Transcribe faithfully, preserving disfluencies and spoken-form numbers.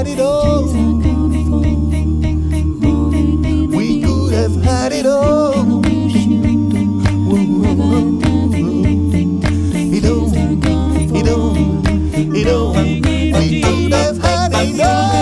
it all. We could have had it all. It all, it all, it all. We could have had it all.